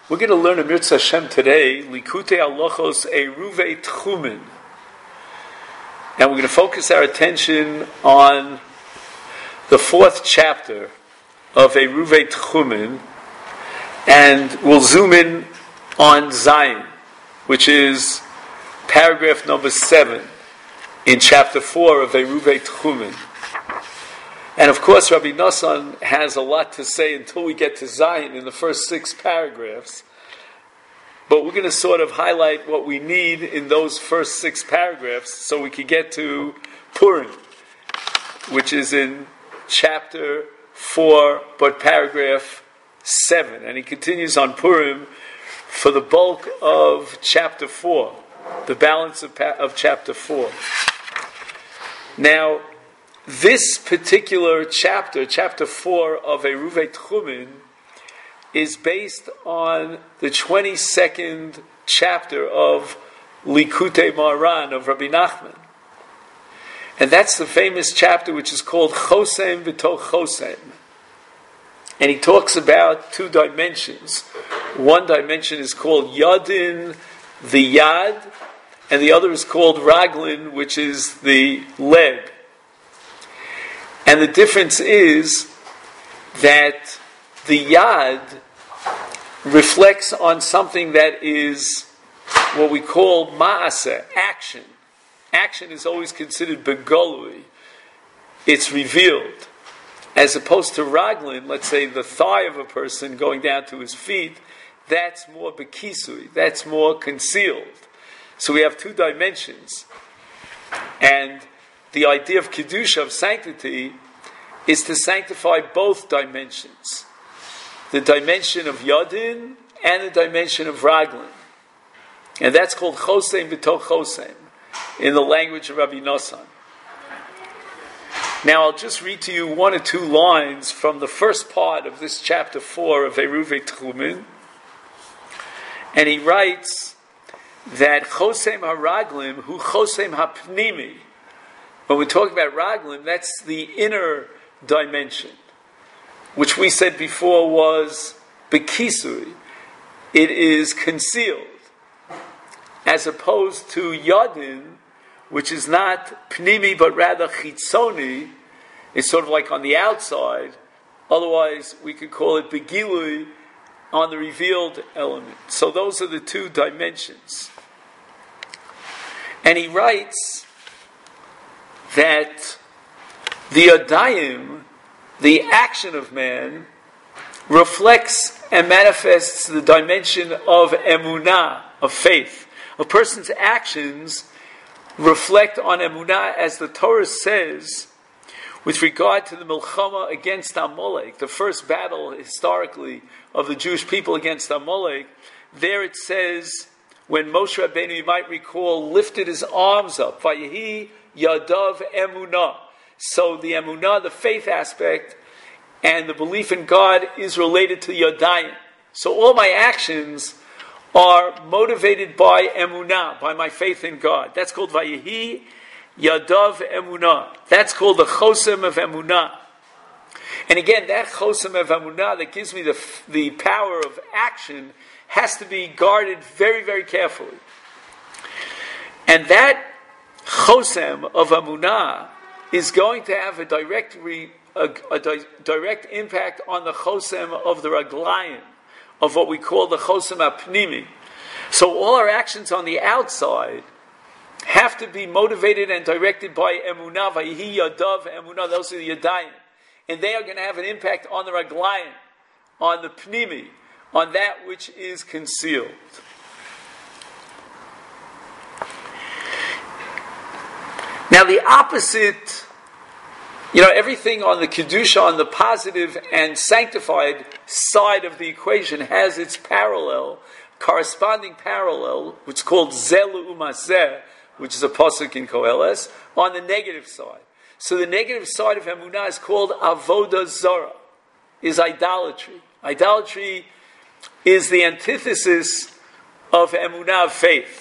We're going to learn a Mirza Hashem today, Likutei Halachos Eruvei Tchumen. And we're going to focus our attention on the fourth chapter of Eruvei Tchumen, and we'll zoom in on Zayin, which is paragraph number 7 in chapter 4 of Eruvei Tchumen. And of course, Rabbi Nosson has a lot to say until we get to Zayin in the first 6 paragraphs. But we're going to sort of highlight what we need in those first 6 paragraphs so we can get to Purim, which is in chapter 4, but paragraph 7. And he continues on Purim for the bulk of chapter 4, the balance of chapter 4. Now, this particular chapter, chapter 4 of Eruvei Tchumen, is based on the 22nd chapter of Likutei Moharan of Rabbi Nachman. And that's the famous chapter which is called Chosem V'toch Chosem. And he talks about 2 dimensions. One dimension is called Yadin, the Yad, and the other is called Raglin, which is the leg. And the difference is that the Yad reflects on something that is what we call Ma'aseh, action. Action is always considered begolui. It's revealed. As opposed to Raglin, let's say the thigh of a person going down to his feet, that's more bekisui, that's more concealed. So we have 2 dimensions. And the idea of Kedusha, of sanctity, is to sanctify both dimensions. The dimension of Yadin and the dimension of Raglin. And that's called Chosem V'toch Chosem in the language of Rabbi Nosson. Now I'll just read to you 1 or 2 lines from the first part of this chapter 4 of Eruvei Tchumen. And he writes that Chosem HaRaglim hu Chosem HaPnimi. When we're talking about Raglim, that's the inner dimension, which we said before was Bekisui. It is concealed. As opposed to Yadin, which is not Pnimi but rather Chitzoni, it's sort of like on the outside. Otherwise, we could call it Begilui, on the revealed element. So those are the 2 dimensions. And he writes that the Adayim, the action of man, reflects and manifests the dimension of emunah, of faith. A person's actions reflect on emunah, as the Torah says, with regard to the Milchama against Amalek, the first battle historically of the Jewish people against Amalek. There it says, when Moshe Rabbeinu, you might recall, lifted his arms up, Vayehi Yadav Emunah. So the emunah, the faith aspect, and the belief in God is related to Yadayim. So all my actions are motivated by emunah, by my faith in God. That's called Vayehi Yadav Emunah. That's called the Chosem of Emunah. And again, that Chosem of Emunah that gives me the power of action has to be guarded very, very carefully. And that Chosem of Emunah is going to have a direct impact on the Chosem of the Raglayim, of what we call the Chosem HaPnimi. So all our actions on the outside have to be motivated and directed by Emunah, Vayehi Yadav Emunah, those are the Yadayim. And they are going to have an impact on the Raglayim, on the Pnimi, on that which is concealed. Now the opposite, everything on the Kedusha, on the positive and sanctified side of the equation has its parallel, corresponding parallel, which is called Zelu Umazeh, which is a pasuk in Koheles, on the negative side. So the negative side of Emunah is called Avodah Zarah, is idolatry. Idolatry is the antithesis of Emunah, of faith.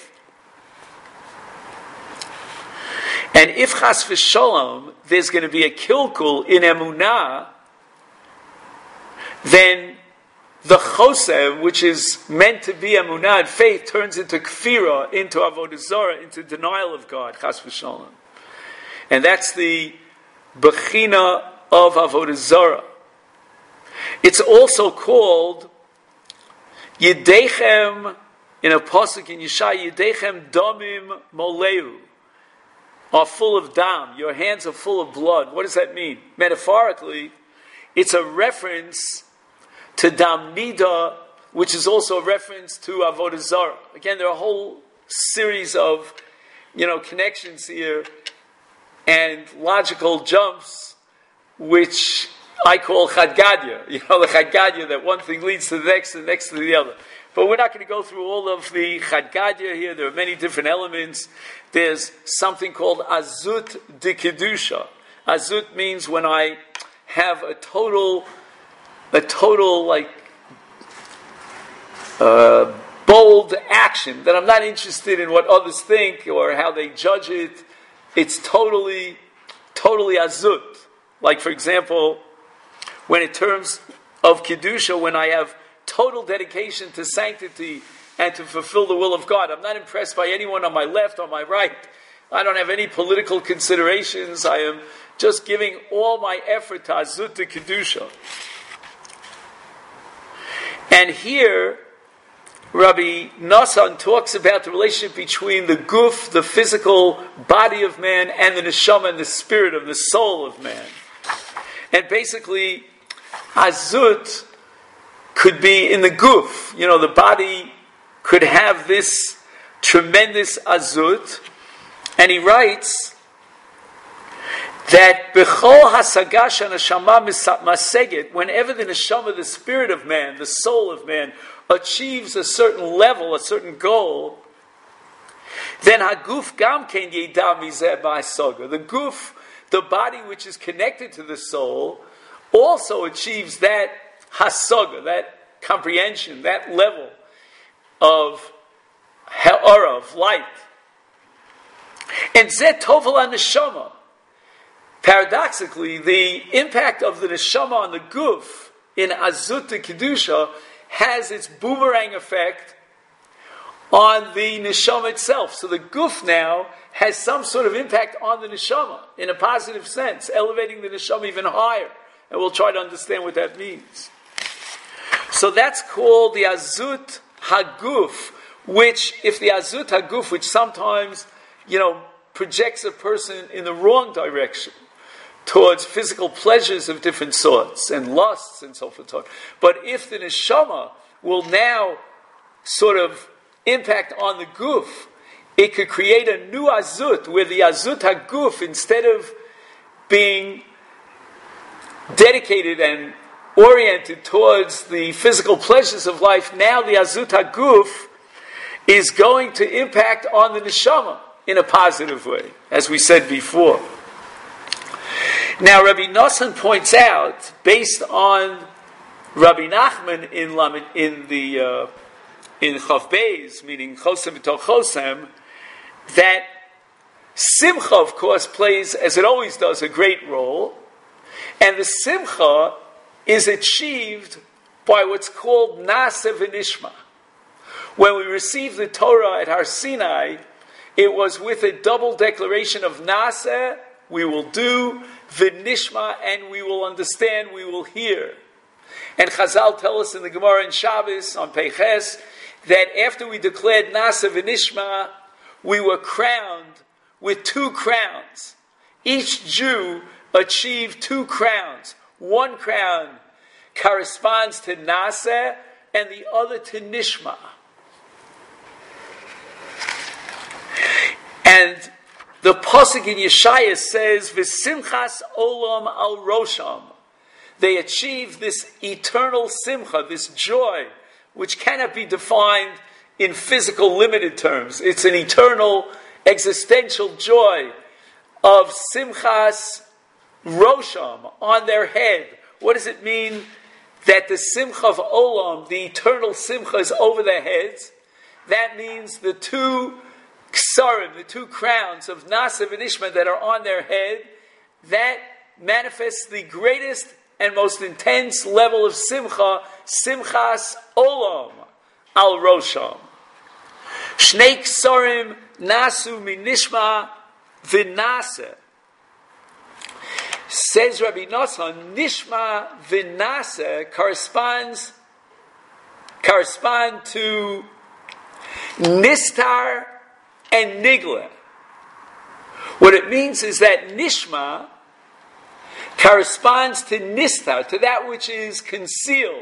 And if chas v'sholom, there's going to be a kilkul in emunah, then the chosem, which is meant to be emunah and faith, turns into kfira, into avodah zarah, into denial of God, chas v'shalom. And that's the bechina of avodah zarah. It's also called Yedechem, in a pasuk in Yeshaya, Yedechem domim moleu, are full of dam. Your hands are full of blood. What does that mean? Metaphorically, it's a reference to dam nida, which is also a reference to avodah zarah. Again, there are a whole series of, connections here and logical jumps, which I call chadgadya. The chadgadya, that one thing leads to the next and the next to the other. But we're not going to go through all of the chadgadya here. There are many different elements. There's something called azut de kedusha. Azut means when I have a total bold action, that I'm not interested in what others think or how they judge it. It's totally azut. Like, for example, when in terms of kedusha, when I have total dedication to sanctity and to fulfill the will of God, I'm not impressed by anyone on my left or my right. I don't have any political considerations. I am just giving all my effort to azut to kedusha. And here, Rabbi Nassan talks about the relationship between the guf, the physical body of man, and the neshama, and the spirit of the soul of man. And basically, azut could be in the guf. The body could have this tremendous azut. And he writes that b'chol hasagash neshama maseget, whenever the neshama, the spirit of man, the soul of man, achieves a certain level, a certain goal, then haguf gam ken yedam mizeh ba'asaga. The guf, the body which is connected to the soul, also achieves that hasaga, that comprehension, that level of ha'ara, of light. And zeh tovel neshama. Paradoxically, the impact of the neshama on the guf in azut to kedusha has its boomerang effect on the neshama itself. So the guf now has some sort of impact on the neshama in a positive sense, elevating the neshama even higher. And we'll try to understand what that means. So that's called the azut haguf, which, if the azut haguf, which sometimes, projects a person in the wrong direction, towards physical pleasures of different sorts and lusts and so forth. But if the neshama will now sort of impact on the guf, it could create a new azut, where the azut haguf, instead of being dedicated and oriented towards the physical pleasures of life, now the azut haguf is going to impact on the neshama in a positive way, as we said before. Now, Rabbi Nassan points out, based on Rabbi Nachman in Chav Beis, meaning Chosem B'Tor Chosem, that Simcha, of course, plays, as it always does, a great role, and the Simcha is achieved by what's called Na'aseh V'Nishma. When we received the Torah at Har Sinai, it was with a double declaration of Na'aseh, we will do, V'Nishma, and we will understand, we will hear. And Chazal tell us in the Gemara in Shabbos on Peiches that after we declared Na'aseh V'Nishma, we were crowned with 2 crowns. Each Jew achieved 2 crowns. One crown corresponds to Na'aseh and the other to Nishma. And the pasuk in Yeshaya says, "V'simchas olam al rosham." They achieve this eternal simcha, this joy, which cannot be defined in physical limited terms. It's an eternal, existential joy of simchas rosham, on their head. What does it mean that the simcha of olam, the eternal simcha, is over their heads? That means the 2 ksarim, the 2 crowns of Na'aseh V'Nishma that are on their head, that manifests the greatest and most intense level of simcha, simchas olam al rosham. Shnei ksarim nasu minishma v'nase. Says Rabbi Nosson, nishma v'nase correspond to nistar and nigla. What it means is that nishma corresponds to nistar, to that which is concealed.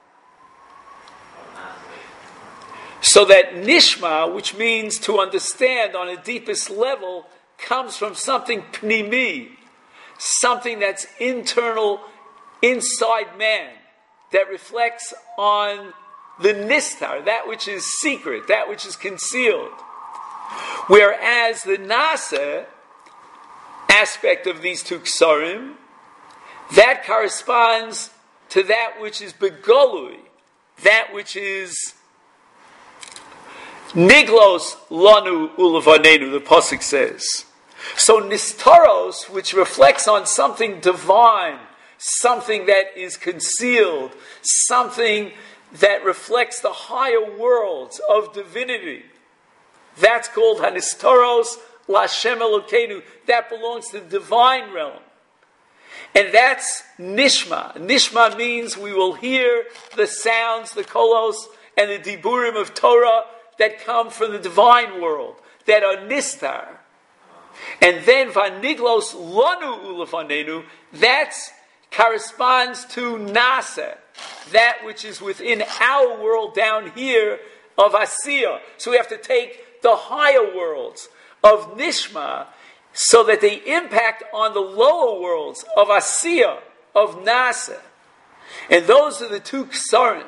So that nishma, which means to understand on a deepest level, comes from something pnimi, something that's internal, inside man, that reflects on the nistar, that which is secret, that which is concealed. Whereas the nasa aspect of these two ksarim, that corresponds to that which is begolui, that which is niglos lanu ulevanenu, the pasuk says. So nistaros, which reflects on something divine, something that is concealed, something that reflects the higher worlds of divinity, that's called hanistaros Lashem Elokeinu. That belongs to the divine realm. And that's nishma. Nishma means we will hear the sounds, the kolos, and the diburim of Torah that come from the divine world, that are nistar. And then vaniglos lanu ulefanenu, that corresponds to nasa, that which is within our world down here of Asiya. So we have to take the higher worlds of nishma so that they impact on the lower worlds of Asiya, of nasa. And those are the two ksarim.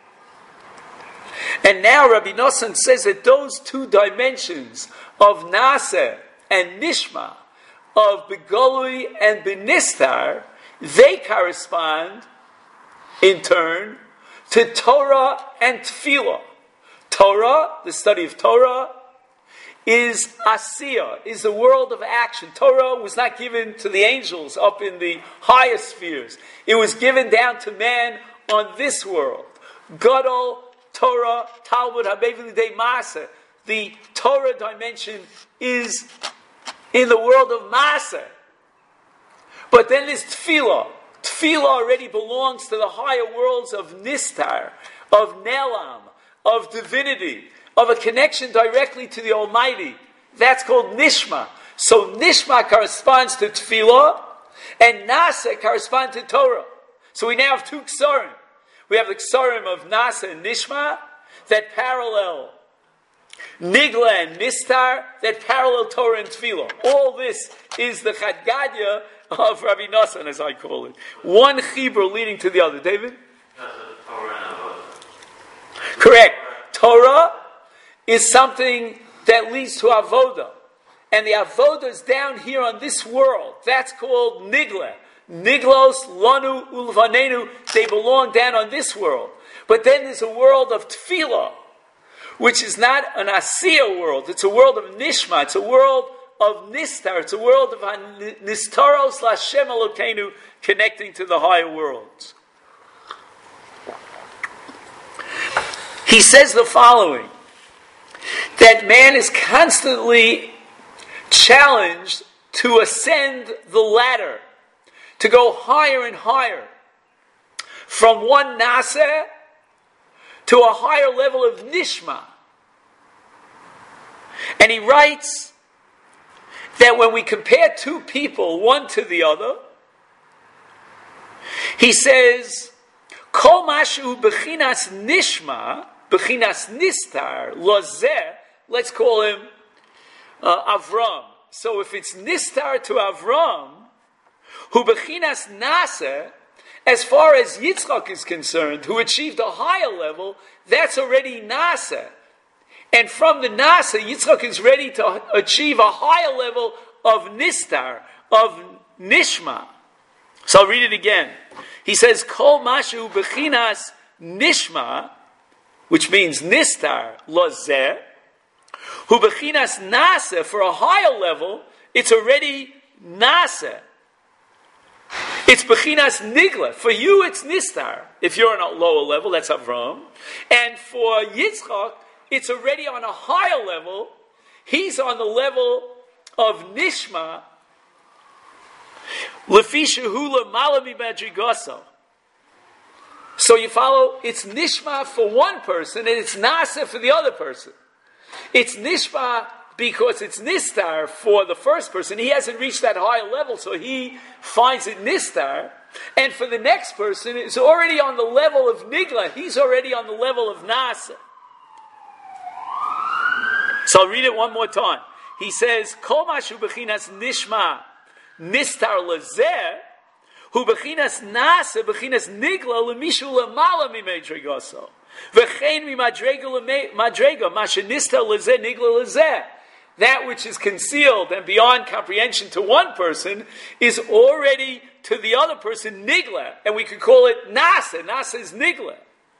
And now Rabbi Nosson says that those two dimensions of nasa and nishma, of begolui and benistar, they correspond in turn to Torah and Tefillah. Torah, the study of Torah, is Asiya, is the world of action. Torah was not given to the angels up in the higher spheres. It was given down to man on this world. Gadol, Torah, Talmud, Habevili De Masa. The Torah dimension is in the world of Masa. But then there's Tefillah. Tefillah already belongs to the higher worlds of Nistar, of Nelam, of divinity, of a connection directly to the Almighty. That's called Nishma. So Nishma corresponds to Tefillah, and Nasa corresponds to Torah. So we now have two Ksarim. We have the Ksarim of Nasa and Nishma that parallel Nigla and Nistar that parallel Torah and Tefillah. All this is the Chadgadya of Rabbi Nosson, as I call it. One Chibur leading to the other. David? Correct. Torah is something that leads to Avodah. And the Avodah is down here on this world. That's called Nigla. Niglos, Lanu, Ulvanenu, they belong down on this world. But then there's a world of Tefillah, which is not an Asiya world. It's a world of Nishma. It's a world of Nistar. It's a world of Nistaros Lashem Elokeinu, connecting to the higher worlds. He says the following, that man is constantly challenged to ascend the ladder, to go higher and higher, from one nasa to a higher level of nishma. And he writes that when we compare two people, one to the other, he says, Kol mashu bechinas nishma, bechinas nistar, lozeh, let's call him Avram. So if it's nistar to Avram, who bechinas nasa, as far as Yitzchak is concerned, who achieved a higher level, that's already nasa. And from the nasa, Yitzchak is ready to achieve a higher level of nistar, of nishma. So I'll read it again. He says, Kol mashu bechinas nishma, which means nistar, lozeh, hu bechinas nasa, for a higher level, it's already nasa. It's Bechinas Nigla. For you, it's Nistar. If you're on a lower level, that's Avram. And for Yitzchak, it's already on a higher level. He's on the level of Nishma. Lefisha Hula Malami Madrigoso. So you follow, it's Nishma for one person, and it's Nasa for the other person. It's Nishma because it's Nistar for the first person. He hasn't reached that higher level, so he finds it Nistar. And for the next person, it's already on the level of Nigla. He's already on the level of Nasa. So I'll read it one more time. He says, Kol mashu bechinas nishma nistar lezeh, hu bechinas nasa bechinas nigla lemishu lemala mimedregoso. V'chein mimadrega lemadrega, masha nistar lezeh nigla lezeh. That which is concealed and beyond comprehension to one person is already to the other person nigla. And we could call it nasa. Nasa is nigla.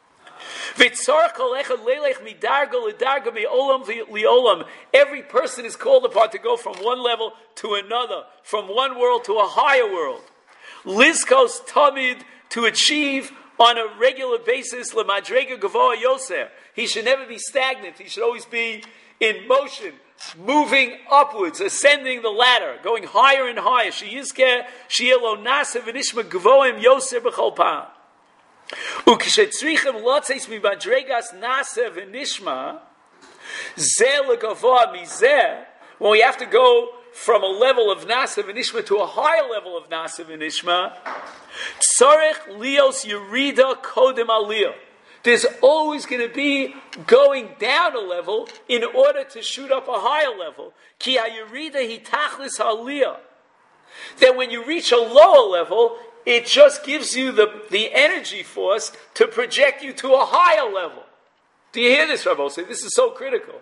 Every person is called upon to go from one level to another, from one world to a higher world. Lizkos tamid, to achieve on a regular basis, lemadrega gavoa yoser. He should never be stagnant. He should always be in motion, moving upwards, ascending the ladder, going higher and higher. Sheyizkeh sheyelo nasa v'nishma gavoim yoser b'chol pam. When we have to go from a level of Nasa v'nishma to a higher level of Nasa v'nishma, there's always going to be going down a level in order to shoot up a higher level. Then when you reach a lower level, it just gives you the energy force to project you to a higher level. Do you hear this, Rabbi? This is so critical.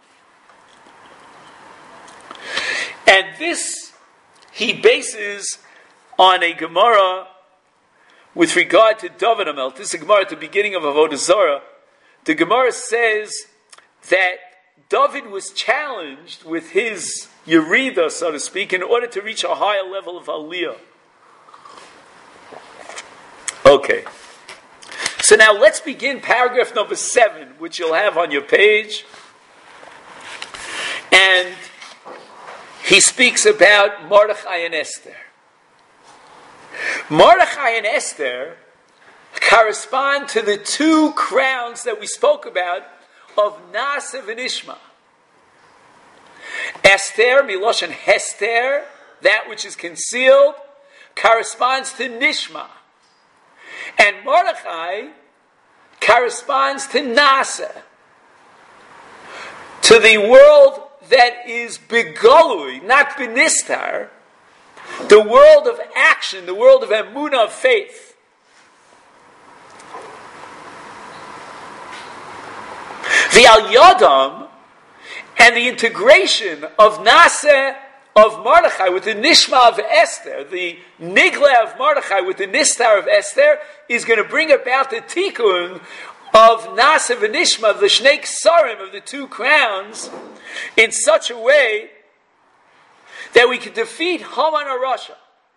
And this, he bases on a Gemara with regard to David HaMelech. This is a Gemara at the beginning of Avodah Zarah. The Gemara says that David was challenged with his Yerida, so to speak, in order to reach a higher level of Aliyah. Okay. So now let's begin paragraph number 7, which you'll have on your page. And he speaks about Mordechai and Esther. Mordechai and Esther correspond to the two crowns that we spoke about of Nasa and Ishma. Esther, Miloshan Hester, that which is concealed, corresponds to Nishma. And Mordechai corresponds to Nasa, to the world that is begolui, not benistar, the world of action, the world of emunah, of faith. The al yadam and the integration of Nasa of Mordechai with the Nishma of Esther, the Nigla of Mordechai with the Nistar of Esther, is going to bring about the tikkun of Nasa v'Nishma, of the Shnei Ksarim, of the two crowns, in such a way that we can defeat Haman HaRasha.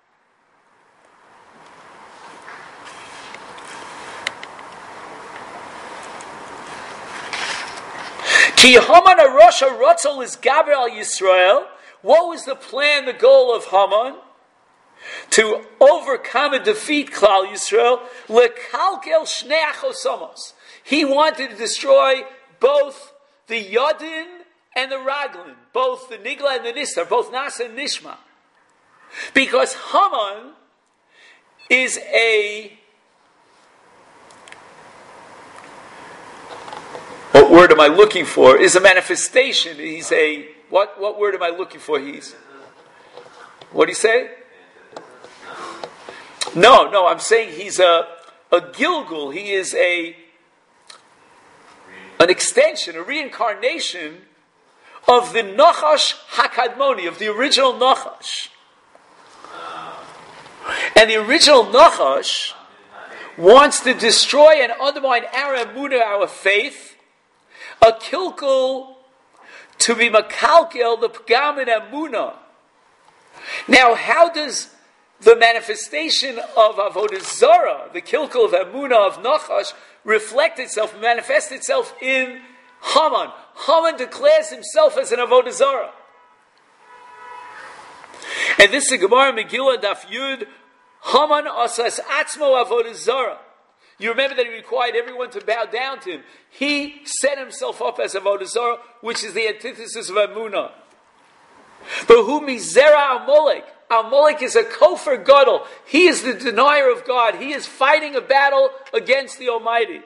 Ki Haman HaRasha Ratzol is Gaber al Yisrael. What was the plan, the goal of Haman? To overcome and defeat Klal Yisrael. Lekalkel shnei achosamos. He wanted to destroy both the Yadin and the Raglin, both the Nigla and the Nistar, both Nasa and Nishma. Because Haman is what word am I looking for? Is a manifestation. He's a, what word am I looking for? What do you say? No, I'm saying he's a Gilgul. He is an extension, a reincarnation of the Nachash HaKadmoni, of the original Nachash. And the original Nachash wants to destroy and undermine our emunah, our faith, a kilkul to be makalkel, the pgam in emunah. Now, how does the manifestation of Avodah Zarah, the kilkel of Emunah of Nachash, manifests itself in Haman. Haman declares himself as an Avodah Zarah. And this is a Gemara Megillah Daf Yud, Haman asas atzmo Avodah Zarah. You remember that he required everyone to bow down to him. He set himself up as Avodah Zarah, which is the antithesis of Emunah. But who mizera Amalek? Amalek is a kofar gadol. He is the denier of God. He is fighting a battle against the Almighty.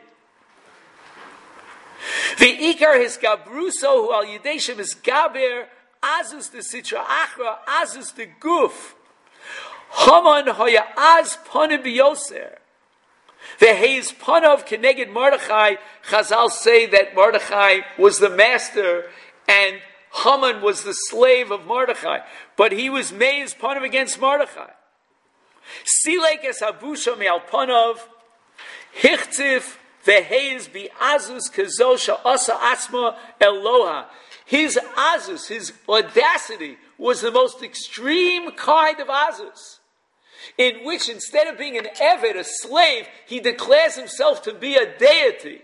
The ikar his gabruso who al yideshem is gaber azus the sitra achra azus the guf. Haman hoya az panim biyoser. The Hayes Panav Keneged Mordechai, Chazal say that Mordechai was the master and Haman was the slave of Mordechai. But he was Meis Panav against Mordechai. Silek es Habusha Me'al Panav, Hichtif the Hayes Bi Azus Kazosha Asa Asma Eloha. His Azus, his audacity, was the most extreme kind of Azus, in which instead of being an Eved, a slave, he declares himself to be a deity.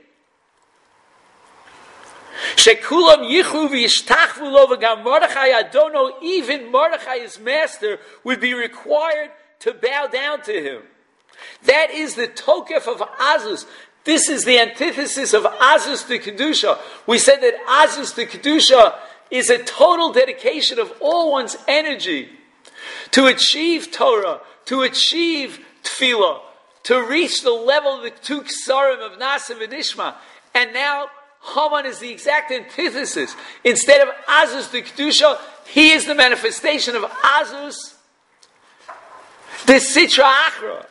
Shekulam yichu v'yishtachvu lo v'gam Mordechai Adono, even Mordechai, his master, would be required to bow down to him. That is the tokef of Azus. This is the antithesis of Azus to Kedusha. We said that Azus to Kedusha is a total dedication of all one's energy to achieve Torah, to achieve Tefillah, to reach the level of the two Ksarim of Nasiv and Ishma. And now Haman is the exact antithesis. Instead of Azus the Kedusha, he is the manifestation of Azus, the Sitra Achra.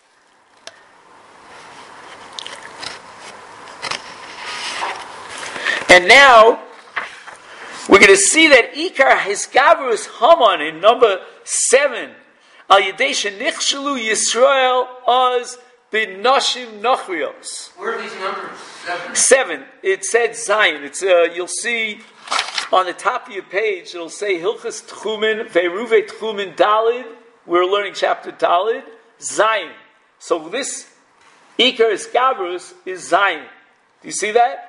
And now we're going to see that Ikar Hiskavrus Haman in number 7. Al Yadesha Nichshalu Yisrael Az Bin Nashim Nachrios. Where are these numbers? 7. It said Zion. It's you'll see on the top of your page. It'll say Hilchas Tchumen Ve'eruve Tchumen Dalid. We're learning chapter Dalid. Zion. So this Ikar Hiskavrus is Zion. Do you see that?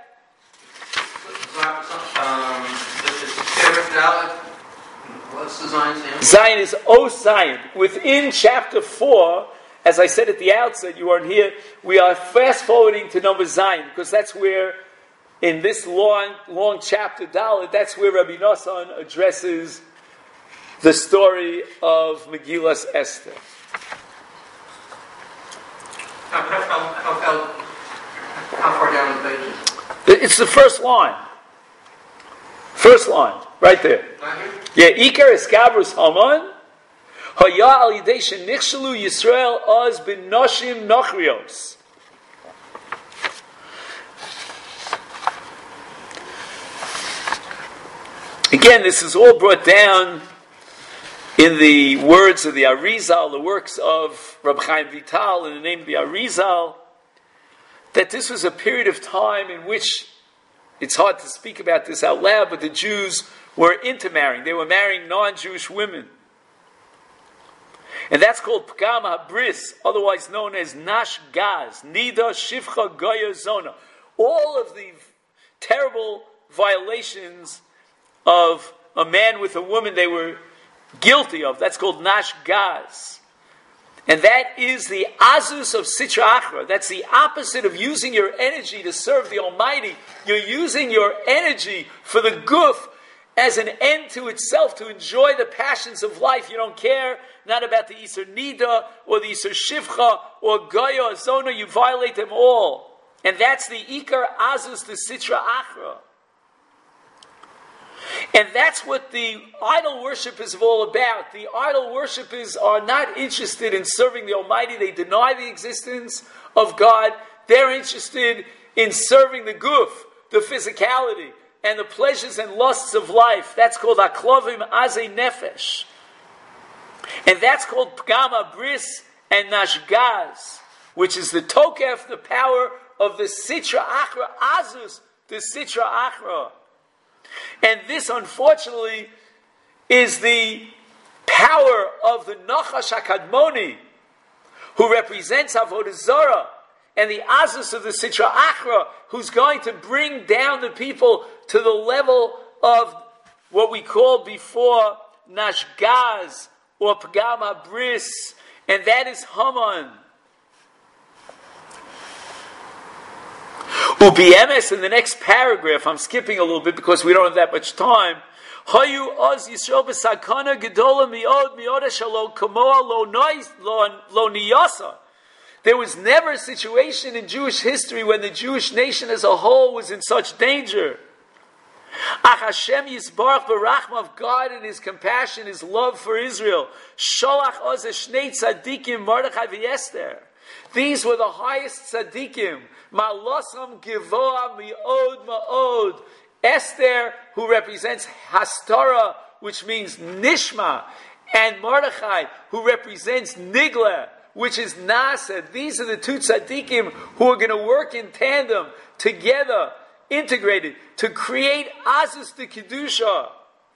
What's the Zion stand? Zion is O Zion. Within chapter 4, as I said at the outset, you aren't here, we are fast forwarding to number Zion, because that's where, in this long chapter Dalet, that's where Rabbi Nosson addresses the story of Megillas Esther. How far down the page? It's the first line. First line, right there. Yeah, Ikar Eskabrus Haman, Haya al Yidei Shenichshalu Yisrael Az bin Nashim Nachrios. Again, this is all brought down in the words of the Arizal, the works of Reb Chaim Vital in the name of the Arizal, that this was a period of time in which, it's hard to speak about this out loud, but the Jews were intermarrying. They were marrying non-Jewish women. And that's called Pgam HaBris, otherwise known as Nash Gaz, Nida Shivcha Goya Zona. All of the terrible violations of a man with a woman they were guilty of, that's called Nash Gaz. And that is the Azus of Sitra Achra. That's the opposite of using your energy to serve the Almighty. You're using your energy for the guf as an end to itself, to enjoy the passions of life. You don't care, not about the Yisur Nida, or the Yisur Shivcha, or Goya, or Zona. You violate them all. And that's the Ikar Azus, the Sitra Achra. And that's what the idol worship is all about. The idol worshippers are not interested in serving the Almighty. They deny the existence of God. They're interested in serving the guf, the physicality, and the pleasures and lusts of life. That's called Aklovim Azei Nefesh. And that's called Pgam HaBris and Nashgaz, which is the tokef, the power of the Sitra Achra, Azus, the Sitra Achra. And this, unfortunately, is the power of the Nachash HaKadmoni, who represents Avodah Zarah, and the Azus of the Sitra Achra, who's going to bring down the people to the level of what we called before Nashgaz or Pagam HaBris, and that is Haman. Ubiemes, in the next paragraph, I'm skipping a little bit because we don't have that much time. Hayu oz Yisrael b'sakana gedola miod shalom kamoa lo niyasa. There was never a situation in Jewish history when the Jewish nation as a whole was in such danger. Ach Hashem Yisbarach b'rachma of God and His compassion, His love for Israel. Sholach oz shnei tzadikim Mordechai v'Esther. These were the highest tzadikim. Malosam givoa mi'od ma'od. Esther, who represents Hastara, which means Nishma, and Mordechai, who represents Nigla, which is Nasa. These are the two tzaddikim who are going to work in tandem, together, integrated, to create Azus de Kedusha.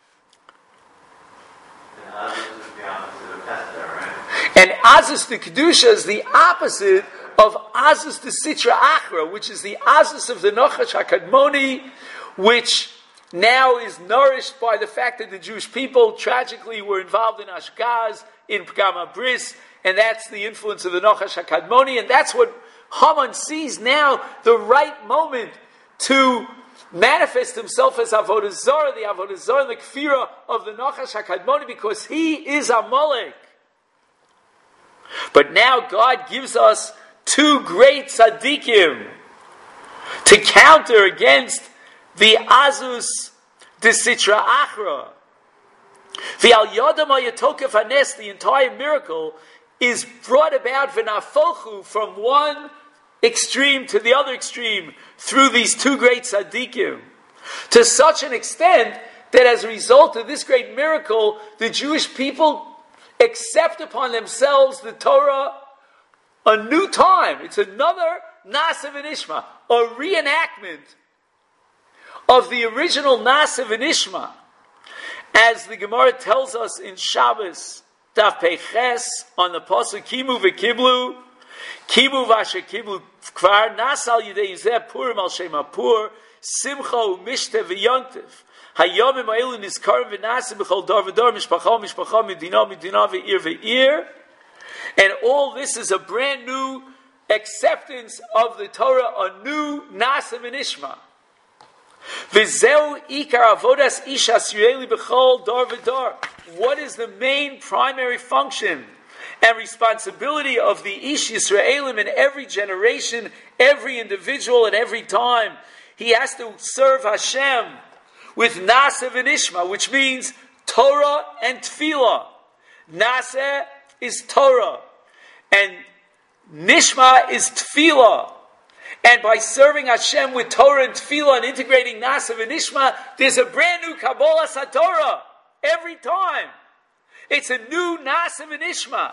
And Azus de Kedusha is the opposite of Azus de Sitra Achra, which is the Azus of the Nachash HaKadmoni, which now is nourished by the fact that the Jewish people tragically were involved in Ashgaz, in Pagam HaBris, and that's the influence of the Nachash HaKadmoni, and that's what Haman sees now, the right moment to manifest himself as Avodah Zarah, the Avodah Zarah, the Kfirah of the Nachash HaKadmoni, because he is Amalek. But now God gives us two great tzaddikim to counter against the Azus de Sitra Achra. The Al Yodam Ayatokef Hanes, the entire miracle, is brought about v'nafochu from one extreme to the other extreme through these two great tzaddikim. To such an extent that as a result of this great miracle, the Jewish people accept upon themselves the Torah a new time. It's another Nasa v'Nishma, a reenactment of the original Nasa v'Nishma, as the Gemara tells us in Shabbos, Daf Peiches, on the pasuk Kimu v'Kiblu, Kimu v'Asher Kiblu Kvar, Nasal Yidei Yizeh Purim al Shem HaPur, Simcha u'Mishte v'Yontif, Hayomim ha'elu nizkarim v'Nasa b'chol dar v'dar, Mishpacha Mishpacha, Medina Medina v'Ir v'Ir, and all this is a brand new acceptance of the Torah, a new Nasa v'Nishma. V'zeu ikar avodas ish Yisraeli b'chol dar v'dar. What is the main primary function and responsibility of the Ish Yisraelim in every generation, every individual, at every time? He has to serve Hashem with Nasa v'Nishma, which means Torah and Tefillah. Nasa is Torah, and Nishma is Tefillah. And by serving Hashem with Torah and Tefillah and integrating Nasa v'Nishma, there's a brand new Kabbalah Satorah every time. It's a new Nasa v'Nishma.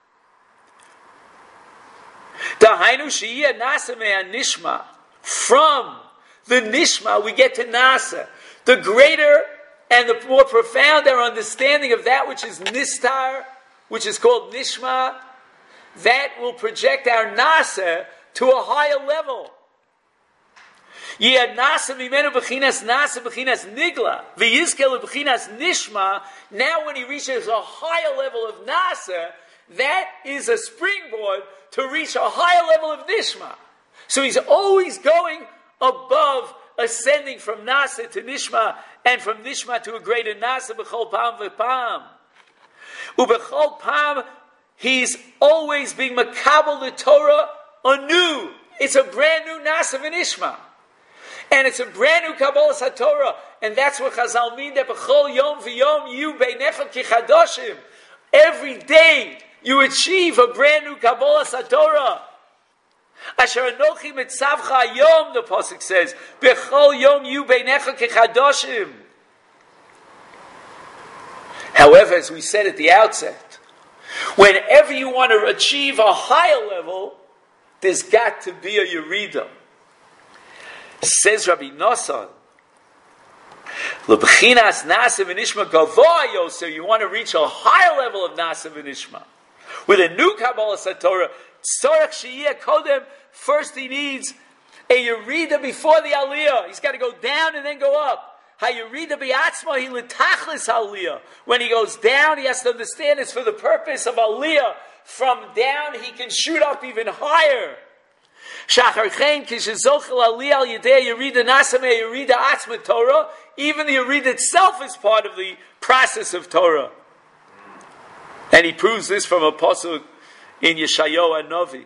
Dahainu she'iyah Nasa me'anishma. From the Nishma we get to Nasa. The greater and the more profound our understanding of that which is Nistar, which is called Nishma, that will project our Nasa to a higher level. Yeh nasa mimenu b'chinas nasa b'chinas nigla v'yizkel b'chinas nishma. Now, when he reaches a higher level of nasa, that is a springboard to reach a higher level of nishma. So he's always going above, ascending from nasa to nishma, and from nishma to a greater nasa b'chol pam v'pam. U'b'chol pam, he's always being makabel the Torah anew. It's a brand new Nasa v'Nishma. And it's a brand new Kabbalah Satorah. And that's what Chazal mean, that b'chol yom v'yom yu beinecha kichadoshim. Every day you achieve a brand new Kabbalah Satorah. Asher anochi mitzavcha yom, the pasuk says, b'chol yom yu beinecha kichadoshim. However, as we said at the outset, whenever you want to achieve a higher level, there's got to be a Yerida. Says Rabbi Nosson, L'bchinas nasa v'nishma gavoa yoser. You want to reach a higher level of nasa v'nishma. With a new Kabbalah Satorah, tzorach sheyeh kodem. First he needs a yerida before the aliyah. He's got to go down and then go up. Ha-yerida bi'atzma hi l'tachlis aliyah. When he goes down, he has to understand it's for the purpose of aliyah. From down, he can shoot up even higher. Shachar chen kishezochel aliyah al yedei yerida nasa me yerida atzma Torah. Even the yerida itself is part of the process of Torah. And he proves this from a pasuk in Yeshayahu HaNavi.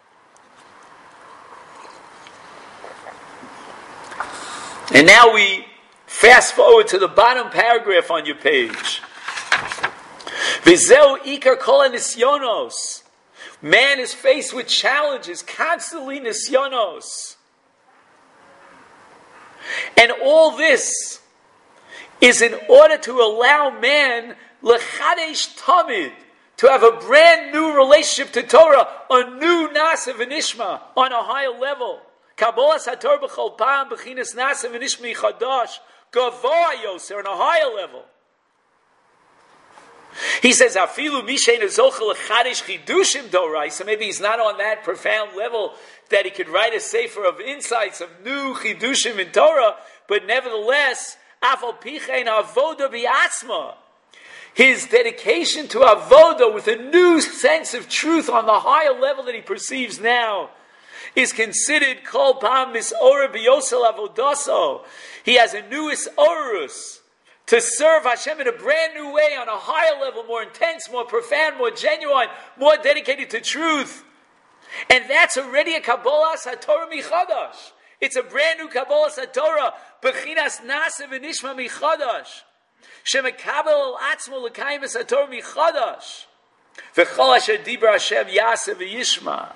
And now we fast forward to the bottom paragraph on your page. V'zeu ikar kol nisyonos. Man is faced with challenges, constantly nisyonos. And all this is in order to allow man lechadesh tamid, to have a brand new relationship to Torah, a new nasa v'nishma on a higher level. Kabbalah sator b'chol pam b'chinas nasa v'nishma chadash gavoa yoser on a higher level. He says, "Afilu mishein ezochel lechadesh chidushim dorai." So maybe he's not on that profound level that he could write a sefer of insights of new chidushim in Torah, but nevertheless, afal pichein avoda bi'atzma. His dedication to avoda with a new sense of truth on the higher level that he perceives now is considered kol pam misora biyosel avodaso. He has a new isorus to serve Hashem in a brand new way, on a higher level, more intense, more profound, more genuine, more dedicated to truth. And that's already a Kabbalah Satorah Michadash. It's a brand new Kabbalah Satorah, Bechinas Nasa v'Nishma Michadash. Shemekabel al Atzmo l'Kayim Satorah Michadash. V'chol asher dibra Hashem Yaseh v'Yishma.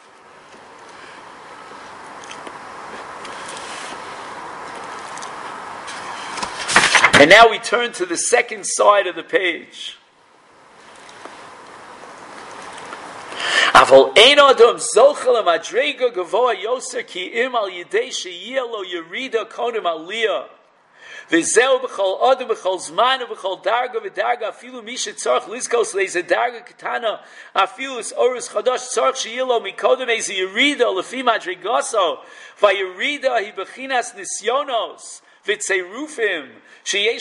And now we turn to the second side of the page. Avol ein adam zochel madrega gavoa yoser ki im al yidei sheyeh lo yerida kodem aliyah. V'zeu b'chol adam b'chol zman b'chol darga v'darga afilu mishe tzarch lizkos leize darga katana afilu es orus chadash tzarch sheyeh lo mikodem eize yerida lefi madregaso v'yerida hi bechinas nisyonos v'tzerufim. As we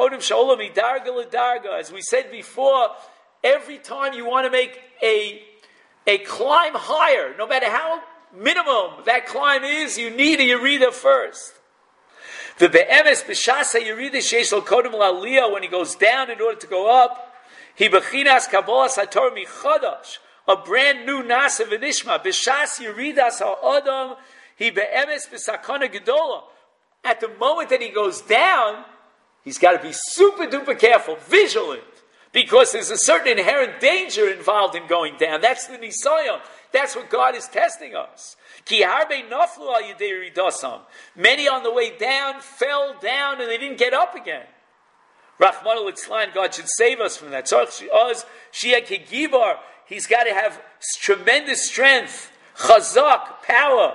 said before, every time you want to make a climb higher, no matter how minimum that climb is, you need a yerida first. The be'emes b'shas yerida sheish lo kodem l'aliyah, when he goes down in order to go up, he bechinas kabbalah sator michadash, a brand new nasa v'nishma b'shas yeridas ha'adam, he be'emes b'sakana gedola. At the moment that he goes down, he's got to be super duper careful, vigilant, because there's a certain inherent danger involved in going down. That's the nisayon. That's what God is testing us. Ki harbe naflu al yedei ridasam. Many on the way down fell down and they didn't get up again. Rahman al-Itzlan, God should save us from that. He's got to have tremendous strength, chazak, power.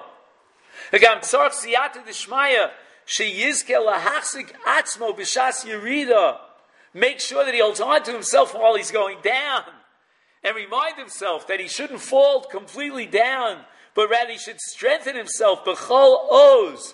Make sure that he holds on to himself while he's going down, and remind himself that he shouldn't fall completely down, but rather he should strengthen himself. B'chol oz,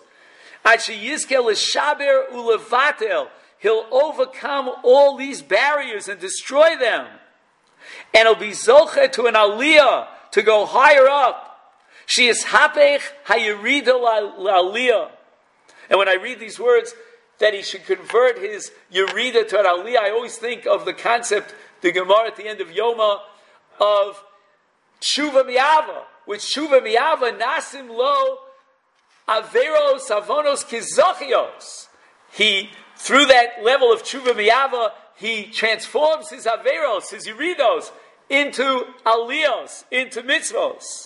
he'll overcome all these barriers and destroy them, and he'll be zoche to an aliyah, to go higher up. She is hapech hayirida la'aliyah. And when I read these words, that he should convert his yerida to an aliyah, I always think of the concept, the Gemara at the end of Yoma, of tshuva mi'ava. With tshuva mi'ava, nasim lo averos avonos kizochios. He, through that level of tshuva mi'ava, he transforms his averos, his yeridos, into aliyos, into mitzvos.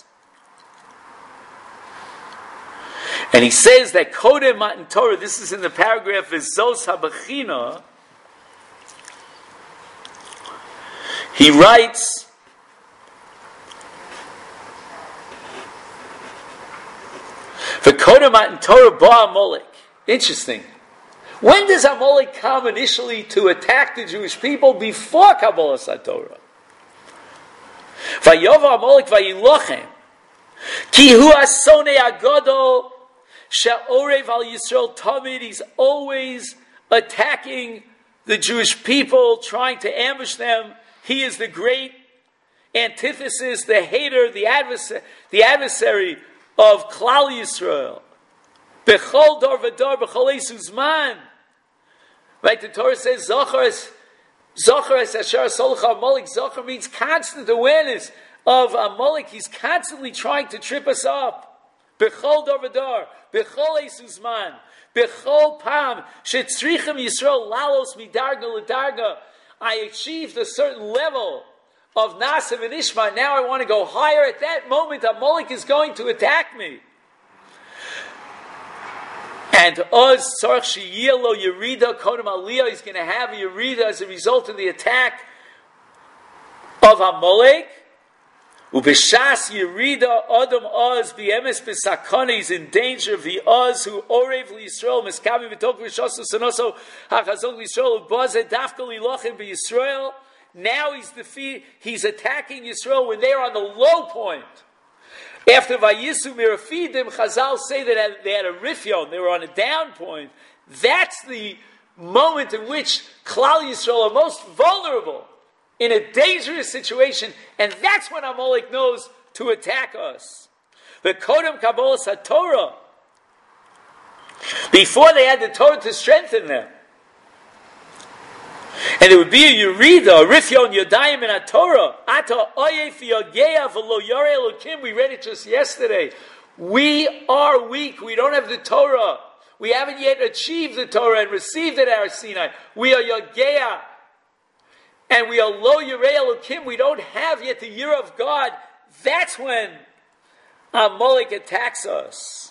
And he says that Kodem Matan Torah, this is in the paragraph, V'zos HaBechina, he writes, V'Kodem Matan Torah Ba'a Molek. Interesting. When does Amalek come initially to attack the Jewish people? Before Kabbalah Satorah. Vayova Amalek vayilochem. Ki hu asone agadol she'orev al Yisrael tamid. He's always attacking the Jewish people, trying to ambush them. He is the great antithesis, the hater, the adversary of Klal Yisrael. Bechol dor v'dor, bechol esuzman. Right, the Torah says, Zachar es asher solcha Amalek. Zachar means constant awareness of Amalek. He's constantly trying to trip us up. Bechol dor v'dor, bechol esuzman, bechol pam, shetzrichem Yisrael lalos midarga ledarga. I achieved a certain level of Nasav and Ishma. Now I want to go higher. At that moment, Amalek is going to attack me. And Oz Sarch Sheyilo Yerida Kodem Aliyah, he's going to have a Yerida as a result of the attack of Amalek. Ubeshas Yerida Adam Oz B'emes B'Sakana, he's in danger of the Oz who Orev L'Yisrael Miskami V'Tok V'Shosu Sanoso HaChazok L'Yisrael U'Bazeh Dafka L'Ilochem B'Yisrael. Now he's attacking Yisrael when they're on the low point. After Vayisu Mirafidim, Chazal say that they had a rifyon, they were on a down point. That's the moment in which Klal Yisrael are most vulnerable, in a dangerous situation, and that's when Amalek knows to attack us. The Kodem Kabbalah HaTorah, before they had the Torah to strengthen them, and there would be a Yerida, a Rifyon Yodayim in a Torah. Ata oyef yagea v'lo yarei Elokim. We read it just yesterday. We are weak. We don't have the Torah. We haven't yet achieved the Torah and received it at our Sinai. We are Yagea. And we are lo yarei Elokim. We don't have yet the year of God. That's when Amalek attacks us.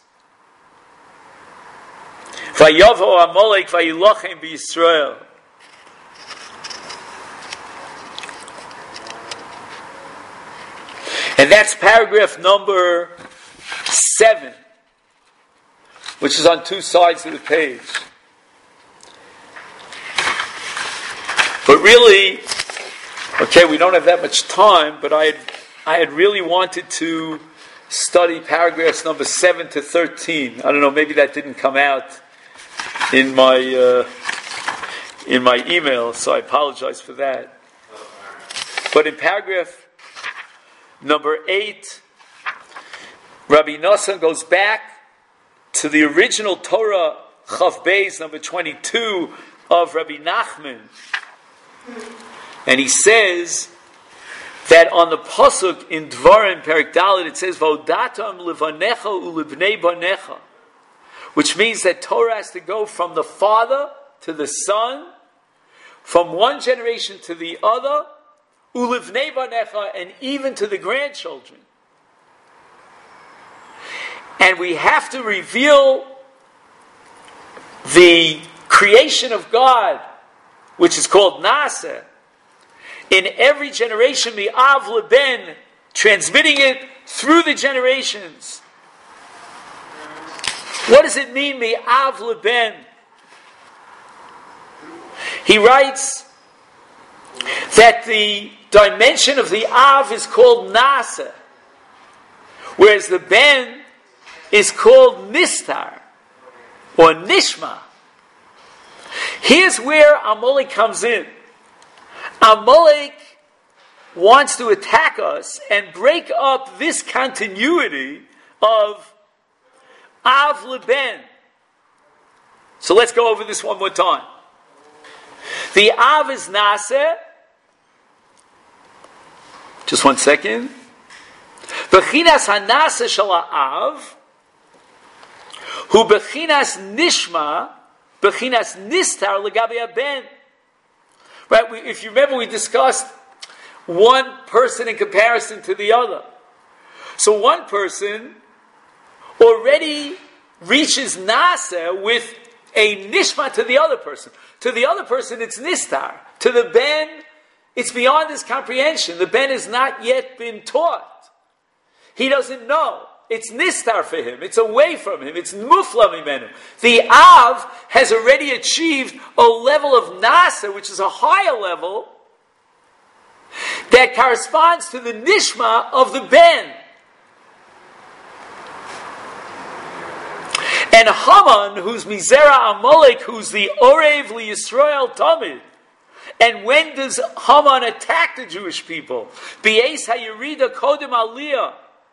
Vayavo Amalek vayilochem b'Yisrael. And that's paragraph number 7, which is on 2 sides of the page. But really, we don't have that much time, but I had really wanted to study paragraphs number 7 to 13. I don't know, maybe that didn't come out in my email, so I apologize for that. But in paragraph number 8, Rabbi Nosson goes back to the original Torah, Chav Beis, number 22, of Rabbi Nachman. And he says that on the Pasuk in Dvarim, Perek Dalet, it says, Vodatam levanecha ulibnei banecha, which means that Torah has to go from the father to the son, from one generation to the other, ulivnei banecha, and even to the grandchildren. And we have to reveal the creation of God, which is called Nasa, in every generation, mi'av leben, transmitting it through the generations. What does it mean, mi'av leben? He writes that the dimension of the Av is called Nasa, whereas the Ben is called Nistar, or Nishma. Here's where Amalek comes in. Amalek wants to attack us and break up this continuity of Av Leben. So let's go over this one more time. The Av is Nasa. Just one second. Bechinas Hanasa shel Av, hu bechinas Nishma, bechinas Nistar legabe Ben. Right? If you remember, we discussed one person in comparison to the other. So one person already reaches Nasa with a Nishma to the other person. To the other person, it's Nistar. To the Ben, it's beyond his comprehension. The Ben has not yet been taught. He doesn't know. It's nistar for him. It's away from him. It's mufla mimenu. The Av has already achieved a level of nasa, which is a higher level, that corresponds to the nishma of the ben. And Haman, who's Mizera Amalek, who's the Orev Yisrael Tamid. And when does Haman attack the Jewish people? B'eis hayirida kodem aliyah.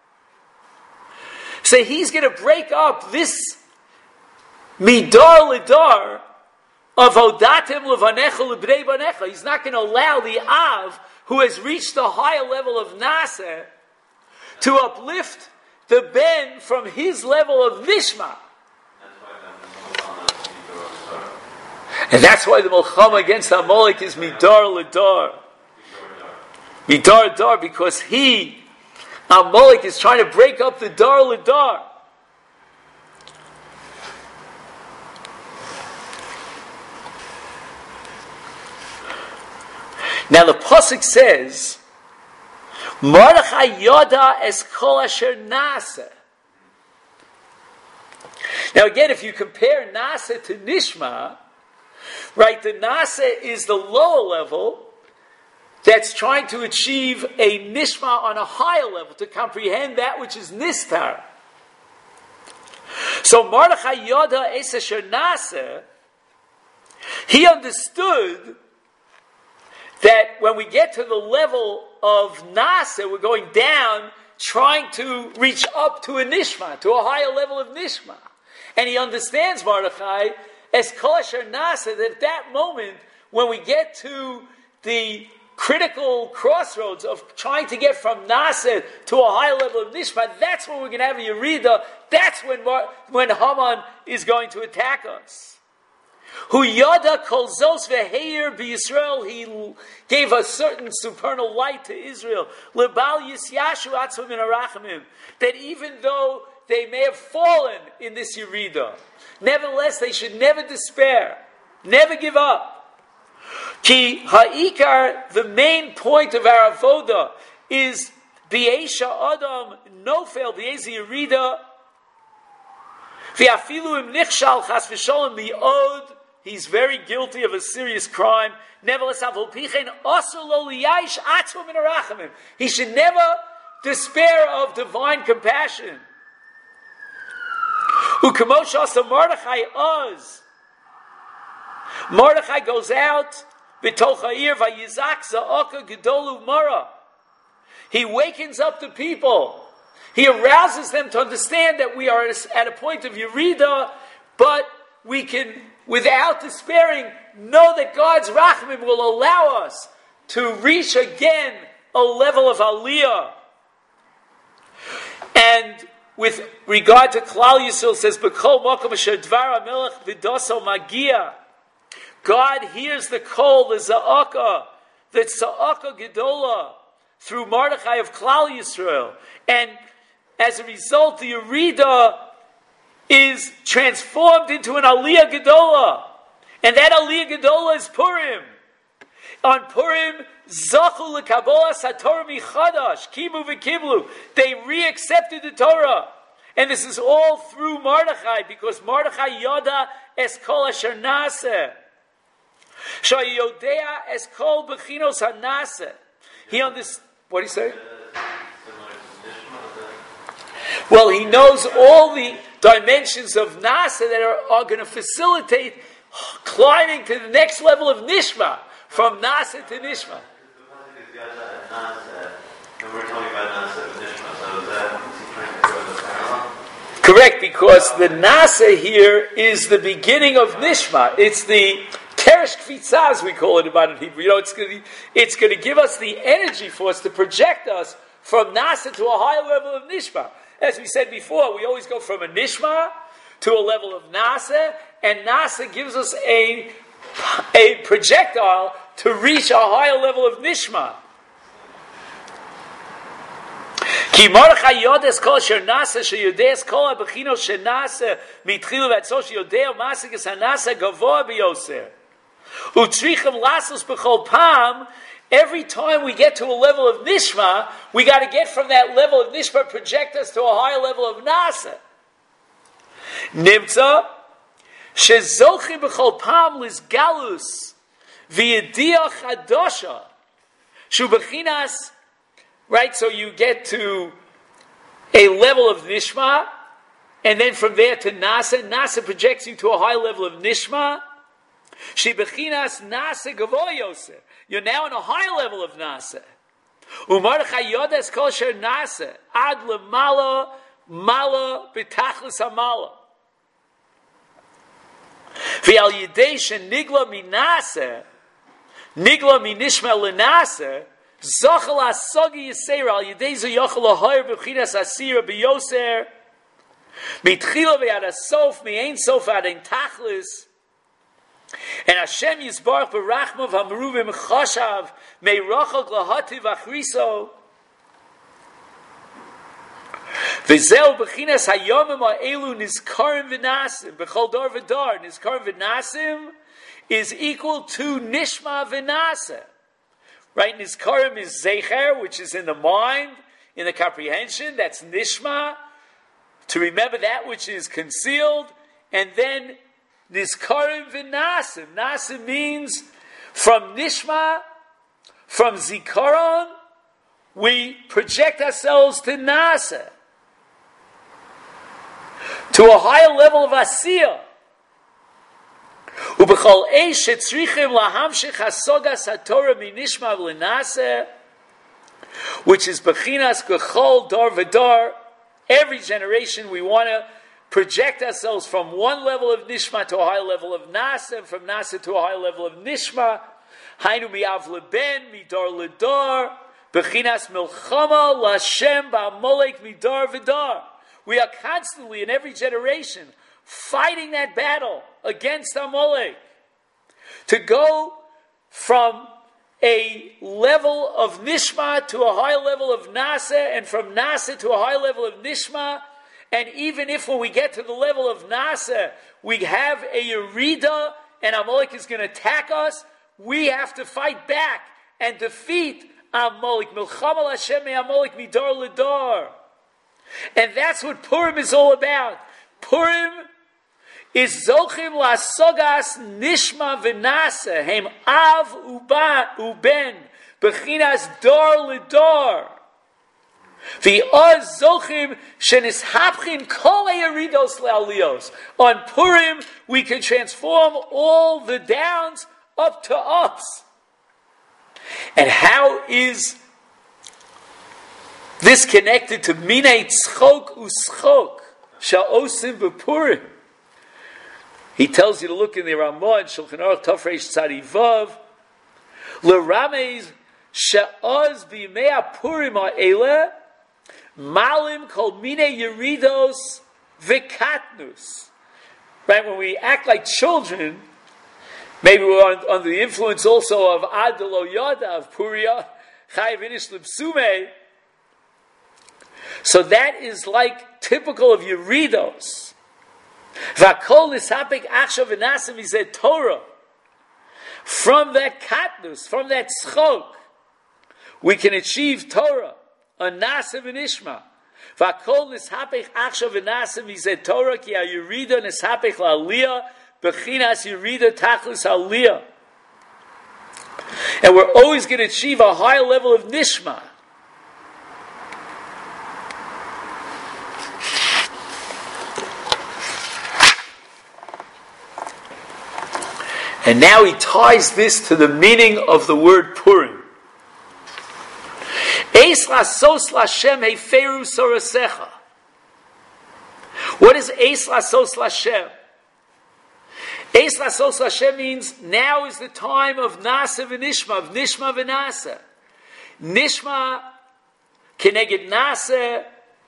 So he's going to break up this midar lidar of Odatem levanecha lebnei banecha. He's not going to allow the Av, who has reached the higher level of Naseh, to uplift the Ben from his level of Nishma. And that's why the Milchama against Amalek is Midar Lidar. Midar Dar, because Amalek is trying to break up the Dar Lidar. Now the Pasuk says, Mordechai Yoda es kol asher Naseh. Now again, if you compare Naseh to Nishma, right, the Naseh is the lower level that's trying to achieve a Nishma on a higher level, to comprehend that which is Nistar. So Mordechai Yoda es asher Naseh, he understood that when we get to the level of Naseh, we're going down, trying to reach up to a Nishma, to a higher level of Nishma. And he understands, Mordechai, as Kol Asher Naseh, that at that moment, when we get to the critical crossroads of trying to get from Naseh to a higher level of Nishma, that's when we're going to have a Yerida. That's when Haman is going to attack us. Hu Yada Kol Zos Ve'Heir B'Yisrael, he gave a certain supernal light to Israel. Lebal Yisyashu Atzvim Min Arachamim, that even though they may have fallen in this Yerida, nevertheless they should never despair, never give up. Ki Ha'ikar, the main point of our avoda is B'Eisha Adam Nofel B'Ezi Yerida V'Afilu Im Nichshal Chas V'Sholem Mi'od. He's very guilty of a serious crime. Nevertheless, he should never despair of divine compassion. Mordechai goes out. He wakens up the people. He arouses them to understand that we are at a point of Yerida, but we can, without despairing, know that God's Rachmim will allow us to reach again a level of Aliyah. And with regard to Klal Yisrael, says, B'kol mokom asher dvar HaMelech v'doso magia. God hears the kol, the za'aka gedola, through Mordechai of Klal Yisrael. And as a result, the Yerida is transformed into an Aliyah Gedola. And that Aliyah Gedola is Purim. On Purim, Zachu l'kabola sator michadash, kimu v'kiblu. They re-accepted the Torah. And this is all through Mordechai, because Mordechai Yoda es kol asher naseh. Shayodea es kol bechinos hanaseh. He understands. What do you say? Well, he knows all the dimensions of Nasa that are going to facilitate climbing to the next level of Nishma, from Nasa to Nishma. Correct, because the Nasa here is the beginning of Nishma. It's the Keresh Kfitza, as we call it in modern Hebrew. It's going to give us the energy for us to project us from Nasa to a higher level of Nishma. As we said before, we always go from a Nishma to a level of Nasa, and Nasa gives us a projectile to reach a higher level of Nishma. Ki Mordechai yodes kol asher nasa sheyodes kol habechino shenasa mitchilu v'atzos sheyodeo masikas hanasa gavoa biyoser utzrichem lasos b'chol pam every time we get to a level of nishma, we got to get from that level of nishma, project us to a higher level of nasa. Nimtza, shezochi b'chol pam lizgalus v'yediyah chadosha shu b'chinas. Right, so you get to a level of nishma, and then from there to nasa. Nasa projects you to a high level of nishma. She bechinas nasa gavoyose. You're now in a high level of nasa. Umarcha yodes kol sher nasa ad lemala mala betachlis hamala. V'al yidei shenigla minasa nigla minishma lenasa. Zachal asogi yiseir al yidei zu yochel ahoyer bechinas asira beyoser mitchila ve'ad asof me'ein sof ad ein tachlis. And Hashem Yisbarach berachmav hamruvim chashav meirachal glahativ achriso v'zeu bechinas hayomim ha'elu nizkarim v'nasim b'chol dar v'dar. Nizkarim v'nasim is equal to nishma v'nasa. Right? Nizkarim is zecher, which is in the mind, in the comprehension. That's nishma, to remember that which is concealed. And then Nizkarim v'nasim. Nasim means from nishma, from zikaron, we project ourselves to nasa, to a higher level of asiyah. Ubechol eish etzrichim lahamshich hasogas haTorah minishma v'lenaseh, which is bechinas gechol dar v'dar. Every generation we want to project ourselves from one level of nishma to a high level of nasa, and from nasa to a high level of nishma. Hainu mi'av leben midar ledar bechinas milchama lashem ba'amolek midar v'dar. We are constantly in every generation fighting that battle against Amalek. To go from a level of nishma to a high level of nasa, and from nasa to a high level of nishma. And even if when we get to the level of nasa, we have a yerida and Amalek is going to attack us, we have to fight back and defeat Amalek. Milchama Hashem Amalek midar ledar. And that's what Purim is all about. Purim is zochim lasogas nishma v'nasa hem av uben bechinas dar ledar. V'oz zochim shenishapchin kol ha'yeridos le'aliyos. On Purim, we can transform all the downs up to ups. And how is this connected to minei tzchok u'schok sha'osim b'Purim? He tells you to look in the Ramah, Shulchan Aruch Tafresh Tzadi Vav. L'ramez she'oz b'yimei ha'Purim ha'eleh malim kol minei yeridos v'katnus. Right, when we act like children, maybe we're under the influence also of Adelo Yada, of Puria, Chayav Inish L'Psume. So that is like typical of yeridos. V'akol nisapik achshav v'nasim izeh Torah. From that katnus, from that tzchok, we can achieve Torah, a nasa v'nishma. V'akol nisapik achshav v'nasim izeh Torah ki ha'yerida nisapik la'aliyah b'chinas yerida tachlis aliyah. And we're always going to achieve a higher level of nishma. And now he ties this to the meaning of the word Purim. Eis lasos lashem heferu sorasecha. What is Eis lasos lashem? Eis lasos lashem means now is the time of nasa v'nishma, of nishma v'nasa. Nishma keneged nasa.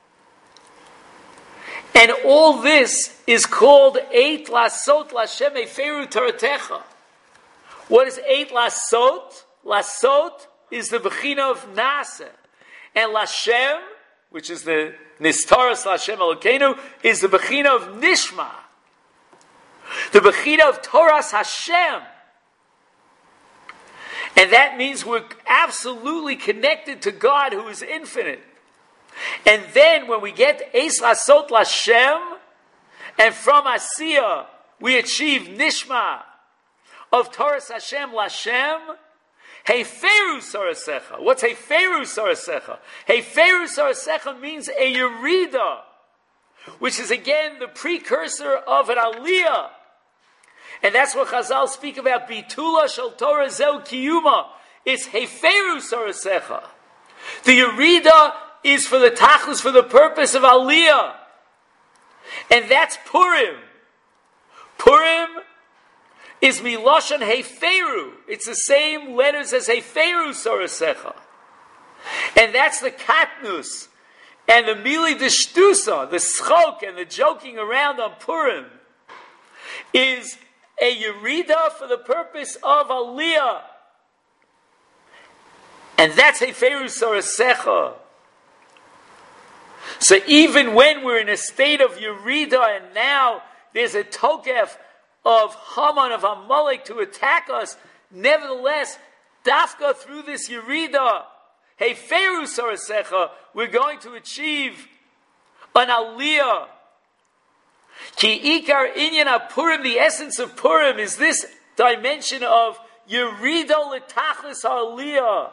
And all this is called Eit Lasot Lashem Eferu Toratecha. What is Eit Lasot? Lasot is the Bechina of Nasa. And Lashem, which is the Nistaras Lashem Elokeinu, is the Bechina of Nishma. The Bechina of Toras Hashem. And that means we're absolutely connected to God who is infinite. And then when we get Eis Lasot Lashem, and from Asiyah we achieve Nishma of Torah Hashem Lashem, Heiferu Sarasecha. What's Heiferu Sarasecha? Heiferu Sarasecha means a Yerida, which is again the precursor of an Aliyah. And that's what Chazal speak about, Bitula Shel Torah Zeu Kiyuma. It's Heiferu Sarasecha. The Yerida is for the Tachlis, for the purpose of Aliyah. And that's Purim. Purim is Miloshan Heiferu. It's the same letters as Heiferu Sarasecha. And that's the Katnus. And the Mili Deshtusa, the Schok and the joking around on Purim, is a Yerida for the purpose of Aliyah. And that's Heiferu Sarasecha. So even when we're in a state of Yerida and now there's a Tokef of Haman, of Amalek to attack us, nevertheless, Dafka through this Yerida, Heiferu Sarasecha, we're going to achieve an Aliyah. Ki Ikar Inyan Purim, the essence of Purim is this dimension of Yerida L'Tachlis Aliyah.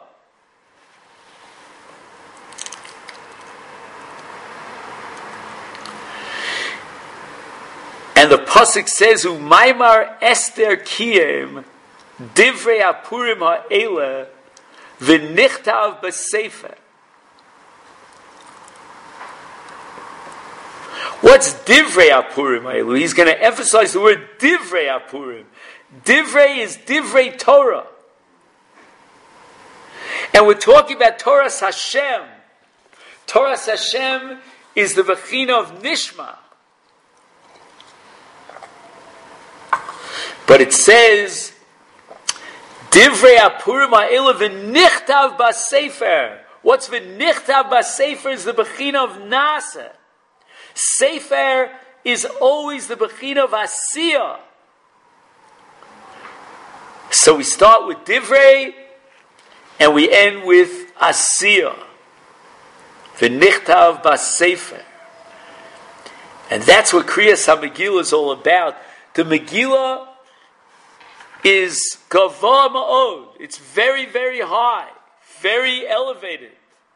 And the pasuk says, "Umaymar Esther Kiyem Divrei Apurim Ha'ele V'Nichtav B'Sefer." What's Divrei Apurim Ha'ele? He's going to emphasize the word Divrei Apurim. Divrei is Divrei Torah, and we're talking about Torah Hashem. Torah Hashem is the Bechina of Nishma. But it says, Divrei Apurim Ha'ele V'Nichtav B'Sefer. What's V'Nichtav B'Sefer is the Bechina of Nasa. Sefer is always the Bechina of Asiyah. So we start with Divrei and we end with Asiyah. V'Nichtav B'Sefer. And that's what Kriyas HaMegillah is all about. The Megillah is Gavah Ma'od. It's very, very high, very elevated.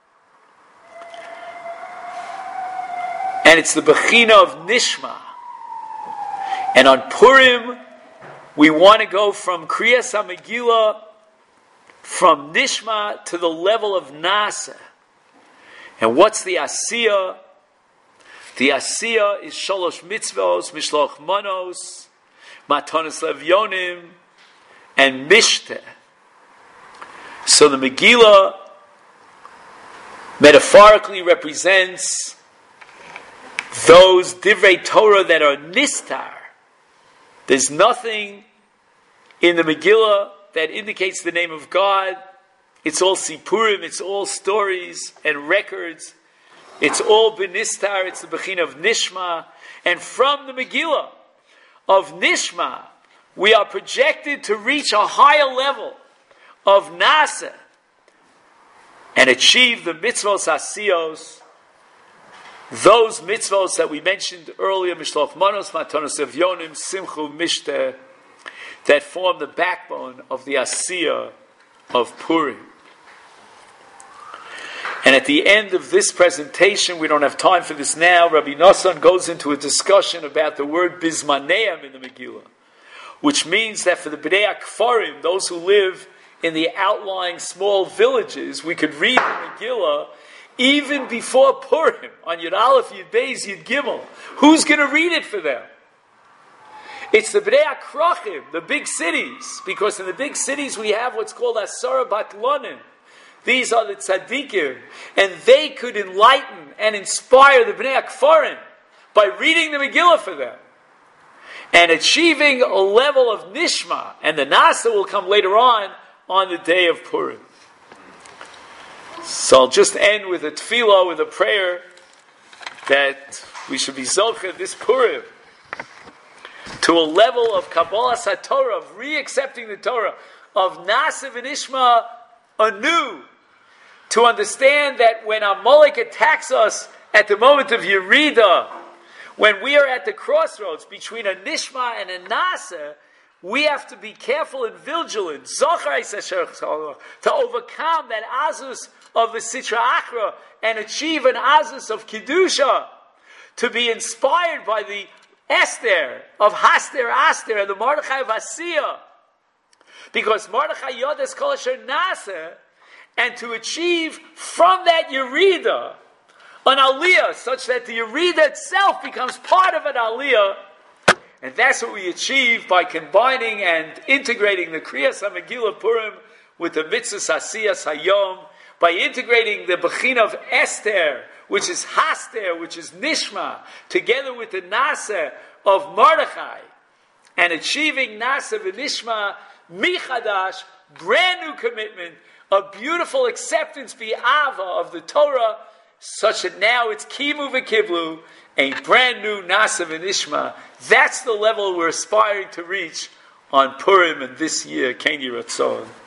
And it's the Bechina of Nishma. And on Purim, we want to go from Kriyas HaMegillah, from Nishma to the level of Nasa. And what's the Asiyah? The Asiyah is Shalosh Mitzvos, Mishloch Manos, Matanos Levyonim, and Mishteh. So the Megillah metaphorically represents those Divrei Torah that are Nistar. There's nothing in the Megillah that indicates the name of God. It's all Sipurim, it's all stories and records. It's all Benistar, it's the Bechina of Nishma. And from the Megillah of Nishma, we are projected to reach a higher level of Nasa and achieve the mitzvos asiyos, those mitzvos that we mentioned earlier, Mishloch Manos, Matanos Evyonim, Simchu, Mishteh, that form the backbone of the Asiyah of Purim. And at the end of this presentation, we don't have time for this now, Rabbi Nosson goes into a discussion about the word Bizmaneim in the Megillah, which means that for the Bnei Akfarim, those who live in the outlying small villages, we could read the Megillah even before Purim, on Yud Aleph, Yud Beis, Yud Gimel. Who's going to read it for them? It's the Bnei Akrachim, the big cities, because in the big cities we have what's called Asara Batlonim. These are the tzaddikim, and they could enlighten and inspire the Bnei Akfarim by reading the Megillah for them and achieving a level of Nishma, and the Nasa will come later on the day of Purim. So I'll just end with a tefillah, with a prayer that we should be zocheh this Purim to a level of Kabbalah HaTorah, of re-accepting the Torah, of Nasa v'Nishma anew, to understand that when Amalek attacks us at the moment of Yerida, when we are at the crossroads between a Nishma and a Nasa, we have to be careful and vigilant to overcome that Azus of the Sitra Achra and achieve an Azus of Kedusha, to be inspired by the Esther of Haster Aster and the Mordechai of Asiya, because Mordechai Yodes Kol Asher Nasa, and to achieve from that Yerida an Aliyah, such that the Yerida itself becomes part of an Aliyah. And that's what we achieve by combining and integrating the Kriyas HaMegillah Purim with the Mitzvahs Asiyas Hayom, by integrating the Bechina of Esther, which is Haster, which is Nishma, together with the Nasa of Mordechai, and achieving Nasa v'Nishma Michadash, brand new commitment, a beautiful acceptance bi'ava of the Torah, such that now it's Kimu v'Kiblu, a brand new Nasa v'Nishma. That's the level we're aspiring to reach on Purim and this year, Ken Yiratzon.